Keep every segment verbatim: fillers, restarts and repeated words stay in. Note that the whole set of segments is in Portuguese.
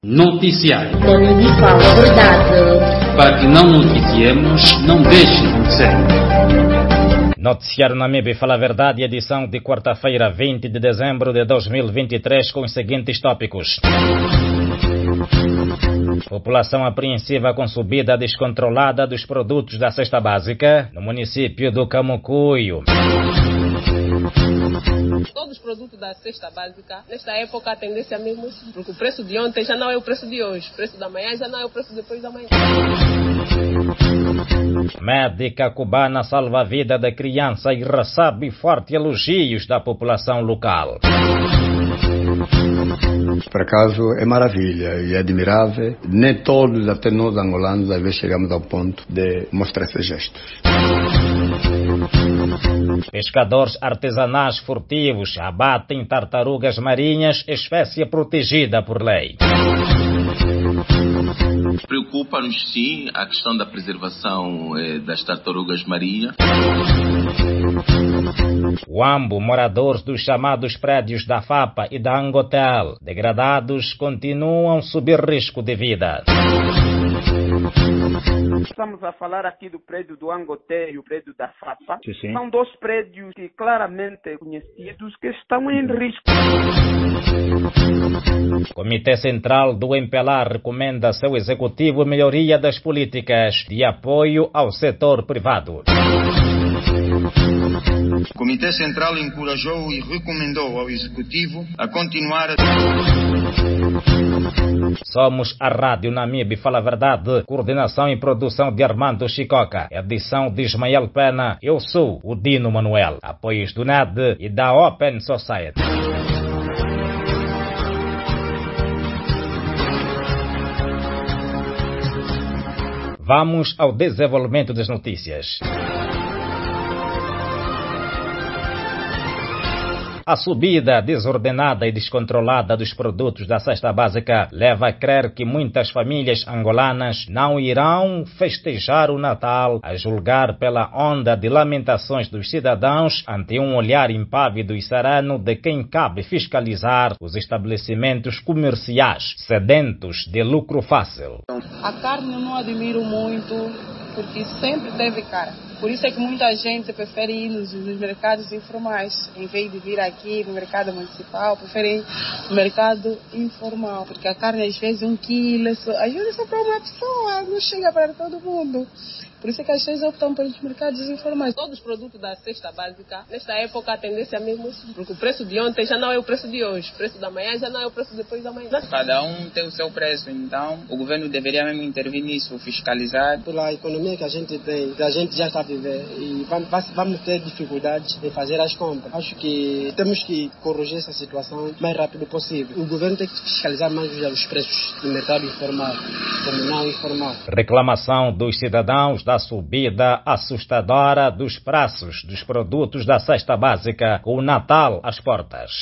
Noticiário. Onde lhe fala a verdade. Para que não noticiemos, não deixe de noticiar. Noticiário Namibe fala a verdade, edição de quarta-feira, vinte de dezembro de dois mil e vinte e três, com os seguintes tópicos. População apreensiva com subida descontrolada dos produtos da cesta básica no município do Camucuio. Todos os produtos da cesta básica, nesta época a tendência mesmo, porque o preço de ontem já não é o preço de hoje, o preço da manhã já não é o preço depois da manhã. Médica cubana salva a vida da criança e recebe fortes elogios da população local. Por acaso é maravilha e é admirável. Nem todos, até nós angolanos, às vezes chegamos ao ponto de mostrar esses gestos. Pescadores artesanais furtivos abatem tartarugas marinhas, espécie protegida por lei. Preocupa-nos sim a questão da preservação eh, das tartarugas marinhas. Huambo, moradores dos chamados prédios da FAPA e da Angotel, degradados, continuam sob risco de vida. Estamos a falar aqui do prédio do Angoté e o prédio da FAPA. Sim, sim. São dois prédios que claramente conhecidos que estão em risco. Comitê Central do Empelar recomenda a seu executivo melhoria das políticas de apoio ao setor privado. O Comitê Central encorajou e recomendou ao Executivo a continuar a... Somos a Rádio Namibe Fala a Verdade, coordenação e produção de Armando Chicoca, edição de Ismael Pena. Eu sou o Dino Manuel, apoios do N E D e da Open Society. Vamos ao desenvolvimento das notícias. A subida desordenada e descontrolada dos produtos da cesta básica leva a crer que muitas famílias angolanas não irão festejar o Natal, a julgar pela onda de lamentações dos cidadãos ante um olhar impávido e sereno de quem cabe fiscalizar os estabelecimentos comerciais sedentos de lucro fácil. A carne eu não admiro muito, porque sempre teve cara. Por isso é que muita gente prefere ir nos, nos mercados informais, em vez de vir aqui no mercado municipal, preferem o mercado informal, porque a carne às vezes um quilo, só, às vezes só para uma pessoa, não chega para todo mundo. Por isso é que as pessoas optam pelos mercados informais. Todos os produtos da cesta básica, nesta época a tendência mesmo, porque o preço de ontem já não é o preço de hoje, o preço da manhã já não é o preço depois da manhã. Cada um tem o seu preço, então o governo deveria mesmo intervir nisso, fiscalizar. Pela economia que a gente tem, que a gente já está a viver, e vamos, vamos ter dificuldades em fazer as compras. Acho que temos que corrigir essa situação o mais rápido possível. O governo tem que fiscalizar mais os preços do mercado informal, como não informal. Reclamação dos cidadãos da subida assustadora dos preços dos produtos da cesta básica com o Natal às portas.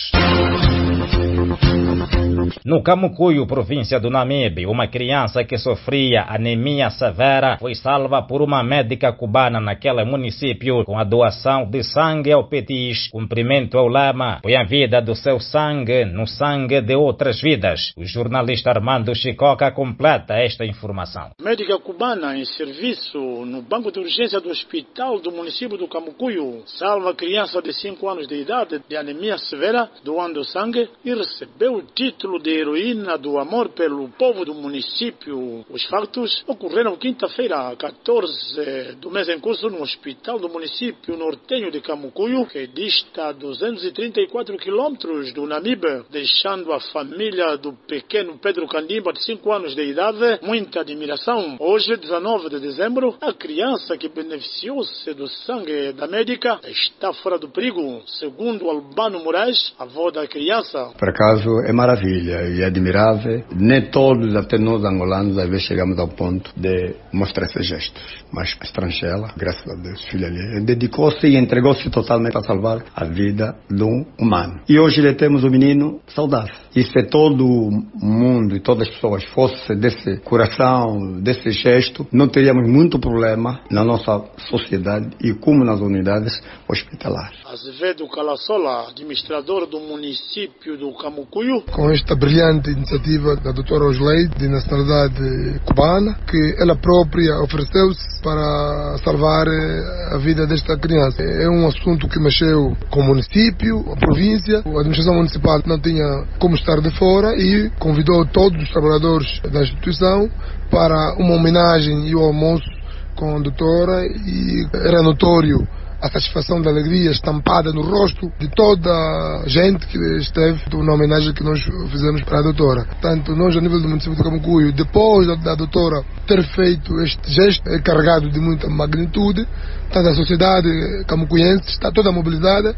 No Camucuio, província do Namibe, uma criança que sofria anemia severa foi salva por uma médica cubana naquele município com a doação de sangue ao petis. Cumprimento ao lema: põe a vida do seu sangue no sangue de outras vidas. O jornalista Armando Chicoca completa esta informação. Médica cubana em serviço no banco de urgência do hospital do município do Camucuio salva criança de cinco anos de idade de anemia severa doando sangue e recebeu o título de heroína do amor pelo povo do município. Os fatos ocorreram quinta-feira, quatorze do mês em curso, no hospital do município nortenho de Camucuio, que dista duzentos e trinta e quatro quilômetros do Namibe, deixando a família do pequeno Pedro Candimba, de cinco anos de idade, muita admiração. Hoje, dezenove de dezembro, a criança que beneficiou-se do sangue da médica está fora do perigo, segundo Albano Moraes, avô da criança. Por acaso é maravilha e é admirável. Nem todos, até nós angolanos, às vezes chegamos ao ponto de mostrar esses gestos. Mas a estrangeira, graças a Deus, filha ali, dedicou-se e entregou-se totalmente a salvar a vida de um humano. E hoje lhe temos um menino saudável. E se todo o mundo e todas as pessoas fossem desse coração, desse gesto, não teríamos muito problema na nossa sociedade e como nas unidades hospitalares. Azevedo Calassola, administrador do município do Camucuyu. Com esta brilhante iniciativa da doutora Osleide, de nacionalidade cubana, que ela própria ofereceu-se para salvar a vida desta criança. É um assunto que mexeu com o município, a província, a administração municipal não tinha como estar de fora e convidou todos os trabalhadores da instituição para uma homenagem e o almoço com a doutora, e era notório a satisfação da alegria estampada no rosto de toda a gente que esteve na homenagem que nós fizemos para a doutora. Portanto, nós, a nível do município de Camucuyu, depois da, da doutora ter feito este gesto, é carregado de muita magnitude, portanto, a sociedade camucuyense está toda mobilizada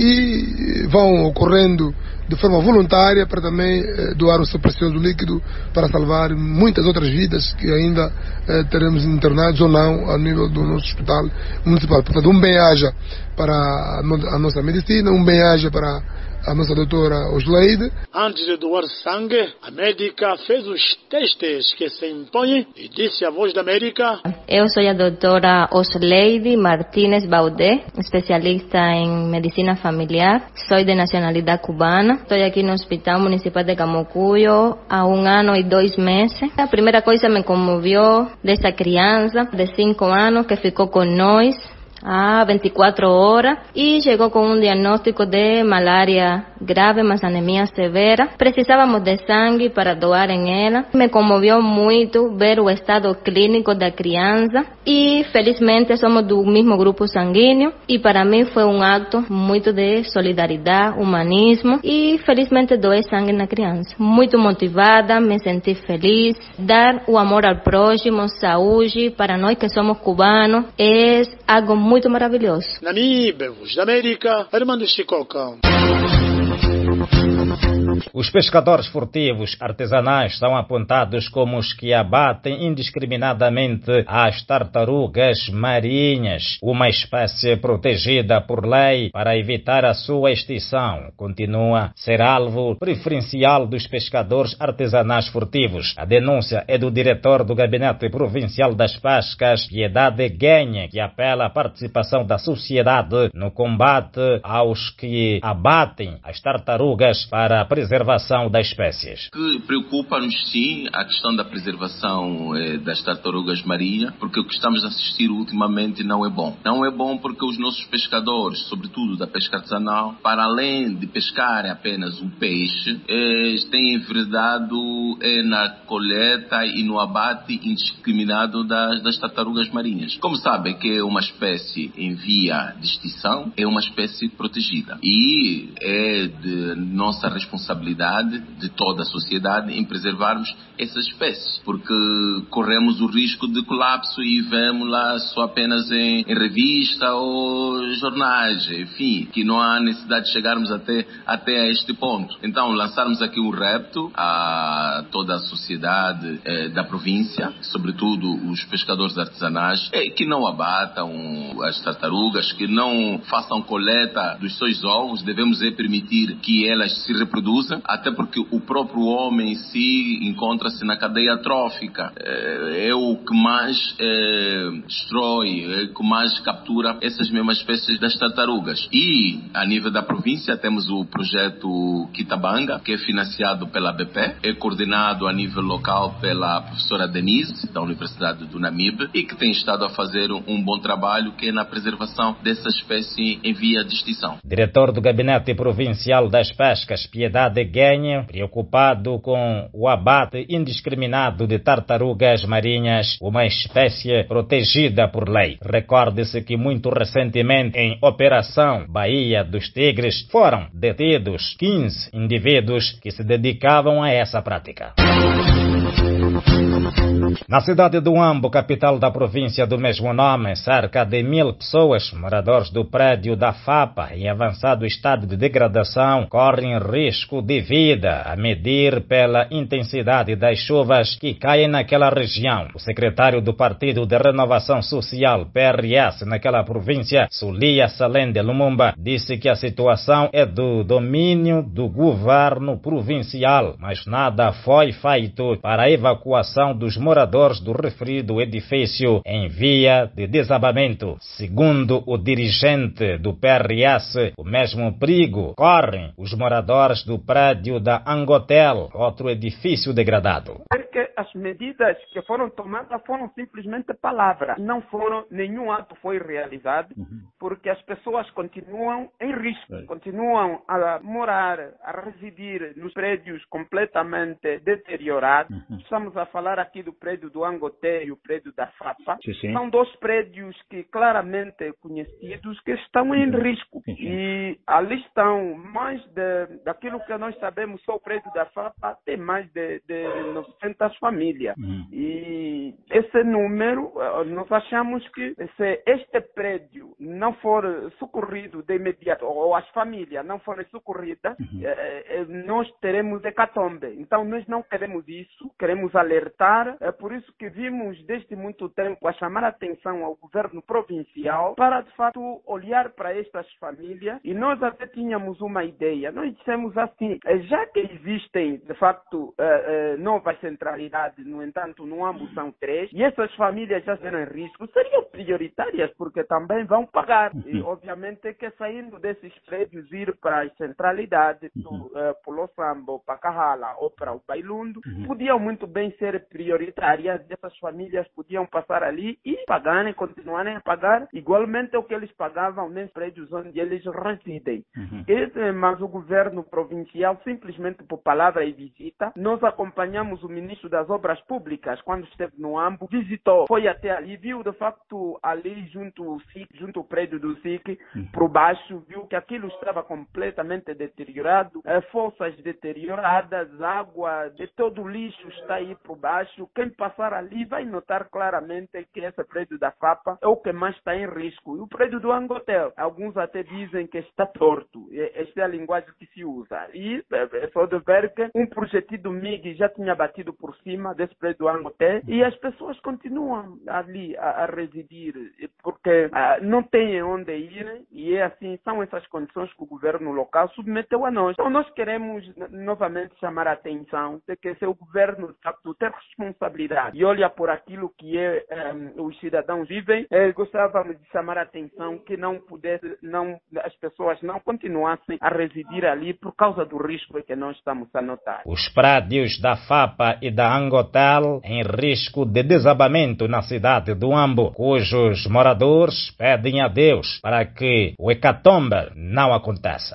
e vão ocorrendo de forma voluntária para também eh, doar o seu precioso líquido para salvar muitas outras vidas que ainda eh, teremos internados ou não a nível do nosso hospital municipal. Portanto, um bem-aja para a, no a nossa medicina, um bem-aja para a nossa doutora Osleide. Antes de doar sangue, a médica fez os testes que se impõem e disse à Voz da América: Eu sou a doutora Osleide Martínez Baudé, especialista em medicina familiar. Sou de nacionalidade cubana. Estou aqui no Hospital Municipal de Camucuyu há um ano e dois meses. A primeira coisa me comoveu dessa criança de cinco anos que ficou com nós há vinte e quatro horas e chegou com um diagnóstico de malária grave, mas anemia severa. Precisávamos de sangue para doar em ela. Me comoveu muito ver o estado clínico da criança e felizmente somos do mesmo grupo sanguíneo e para mim foi um ato muito de solidariedade, humanismo e felizmente doei sangue na criança. Muito motivada, me senti feliz. Dar o amor ao próximo, saúde, para nós que somos cubanos, é algo muito muito maravilhoso. Namíbia, Voz da América, Armando Chicoca. Os pescadores furtivos artesanais são apontados como os que abatem indiscriminadamente as tartarugas marinhas, uma espécie protegida por lei para evitar a sua extinção. Continua a ser alvo preferencial dos pescadores artesanais furtivos. A denúncia é do diretor do Gabinete Provincial das Pescas, Piedade Guenha, que apela à participação da sociedade no combate aos que abatem as tartarugas para a preservação das espécies. Que preocupa-nos sim a questão da preservação eh, das tartarugas marinhas, porque o que estamos a assistir ultimamente não é bom. Não é bom porque os nossos pescadores, sobretudo da pesca artesanal, para além de pescarem apenas o peixe, eh, têm enveredado eh, na coleta e no abate indiscriminado das, das tartarugas marinhas. Como sabem que é uma espécie em via de extinção, é uma espécie protegida e é de nossa responsabilidade de toda a sociedade em preservarmos essa espécie, porque corremos o risco de colapso e vemos-la só apenas em, em revista ou jornais, enfim, que não há necessidade de chegarmos até, até a este ponto. Então, lançarmos aqui um repto a toda a sociedade eh, da província, sobretudo os pescadores artesanais, eh, que não abatam as tartarugas, que não façam coleta dos seus ovos. Devemos é permitir que elas se reproduzam, até porque o próprio homem em si encontra-se na cadeia trófica. É, é o que mais é, destrói, é o que mais captura essas mesmas espécies das tartarugas. E, a nível da província, temos o projeto Kitabanga, que é financiado pela B P, é coordenado a nível local pela professora Denise, da Universidade do Namibe, e que tem estado a fazer um bom trabalho, que é na preservação dessa espécie em via de extinção. Diretor do Gabinete Provincial das Pescas, Piedade Guenha, preocupado com o abate indiscriminado de tartarugas marinhas, uma espécie protegida por lei. Recorde-se que muito recentemente, em Operação Baía dos Tigres, foram detidos quinze indivíduos que se dedicavam a essa prática. Na cidade do Huambo, capital da província do mesmo nome, cerca de mil pessoas, moradores do prédio da FAPA, em avançado estado de degradação, correm risco risco de vida, a medir pela intensidade das chuvas que caem naquela região. O secretário do Partido de Renovação Social, P R S, naquela província, Sulia Salem de Lumumba, disse que a situação é do domínio do governo provincial, mas nada foi feito para a evacuação dos moradores do referido edifício em via de desabamento. Segundo o dirigente do P R S, o mesmo perigo correm os moradores do prédio da Angotel, outro edifício degradado. Porque as medidas que foram tomadas foram simplesmente palavras, não foram, nenhum ato foi realizado, uhum. porque as pessoas continuam em risco, é. continuam a morar, a residir nos prédios completamente deteriorados. Uhum. Estamos a falar aqui do prédio do Angoté e o prédio da FAPA. Sim, sim. São dois prédios que claramente conhecidos que estão em risco. Sim, sim. E ali estão mais de, daquilo que nós sabemos, só o prédio da FAPA tem mais de, de novecentas famílias. Uhum. E esse número, nós achamos que se este prédio não for socorrido de imediato, ou as famílias não forem socorridas, uhum. eh, nós teremos hecatombe. Então nós não queremos isso, queremos alertar. É por isso que vimos desde muito tempo a chamar a atenção ao governo provincial para de fato olhar para estas famílias. E nós até tínhamos uma ideia. Nós dissemos assim, já que existem de facto eh, eh, novas centralidades, no entanto no Ambo são três, e essas famílias já estão em risco, seriam prioritárias porque também vão pagar. E obviamente que saindo desses prédios ir para as centralidades, uhum. uh, para o Sambo, para Kahala ou para o Bailundo, uhum. podiam muito bem ser prioritárias. Essas famílias podiam passar ali e pagarem, continuarem a pagar igualmente o que eles pagavam nos prédios onde eles residem. Uhum. Esse, mas o governo provincial, simplesmente por palavra e visita, nós acompanhamos o ministro das Obras Públicas quando esteve no Ambo, visitou, foi até ali, viu de facto ali junto ao S I C, junto ao prédio do S I C, uhum. por baixo, viu que aquilo estava completamente deteriorado, eh, fossas deterioradas, água, de todo o lixo está aí por baixo. Quem passar ali vai notar claramente que esse prédio da FAPA é o que mais está em risco. E o prédio do Angotel, alguns até dizem que está torto. Esta é a linguagem que se usa. E é só de ver que um projetido M I G já tinha batido por cima desse prédio do Angotel e as pessoas continuam ali a, a residir porque ah, não têm onde ir e é assim, são essas condições que o governo local submeteu a nós. Então nós queremos novamente chamar a atenção de que se o governo de facto tem responsabilidade e olha por aquilo que é, um, os cidadãos vivem, eh, gostávamos de chamar a atenção que não pudesse, não, as pessoas não continuassem a residir ali por causa do risco que nós estamos a notar. Os prédios da FAPA e da Angotel em risco de desabamento na cidade do Ambo, cujos moradores pedem a Deus para que o hecatombe não aconteça.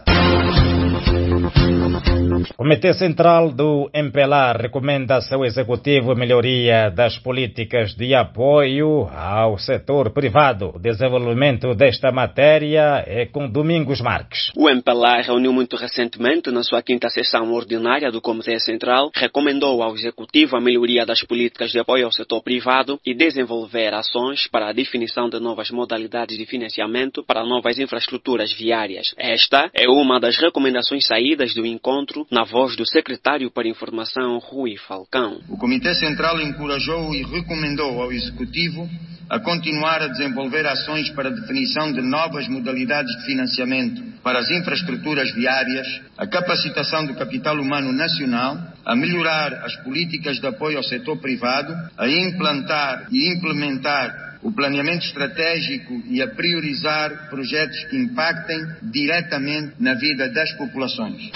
O Comitê Central do M P L A recomenda ao seu executivo a melhoria das políticas de apoio ao setor privado. O desenvolvimento desta matéria é com Domingos Marques. O M P L A reuniu muito recentemente, na sua quinta sessão ordinária do Comitê Central, recomendou ao executivo a melhoria das políticas de apoio ao setor privado e desenvolver ações para a definição de novas modalidades de financiamento para novas infraestruturas viárias. Esta é uma das recomendações saídas do encontro, na voz do secretário para Informação, Rui Falcão. O Comitê Central encorajou e recomendou ao Executivo a continuar a desenvolver ações para a definição de novas modalidades de financiamento para as infraestruturas viárias, a capacitação do capital humano nacional, a melhorar as políticas de apoio ao setor privado, a implantar e implementar o planeamento estratégico e a priorizar projetos que impactem diretamente na vida das populações.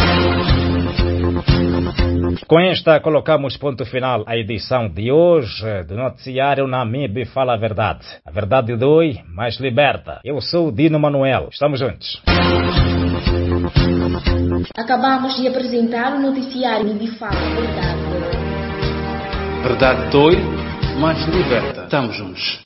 Com esta, colocamos ponto final à edição de hoje do noticiário Namibe Fala a Verdade. A verdade dói, mas liberta. Eu sou o Dino Manuel. Estamos juntos. Acabamos de apresentar o noticiário Namibe Fala a Verdade. Verdade dói, mas liberta. Estamos juntos.